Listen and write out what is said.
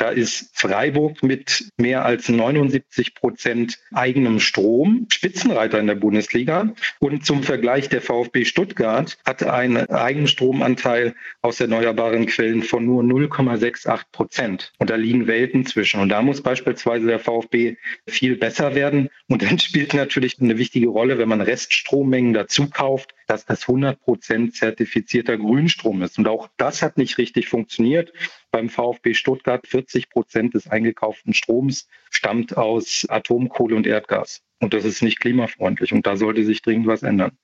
Da ist Freiburg mit mehr als 79% eigenem Strom Spitzenreiter in der Bundesliga. Und zum Vergleich, der VfB Stuttgart hat einen Eigenstromanteil aus erneuerbaren Quellen von nur 0,68%. Und da liegen Welten zwischen. Und da muss beispielsweise der VfB viel besser werden. Und dann spielt natürlich eine wichtige Rolle, wenn man Reststrommengen dazu kauft, dass das 100% zertifizierter Grünstrom ist. Und auch das hat nicht richtig funktioniert. Beim VfB Stuttgart 40% des eingekauften Stroms stammt aus Atomkohle und Erdgas. Und das ist nicht klimafreundlich. Und da sollte sich dringend was ändern.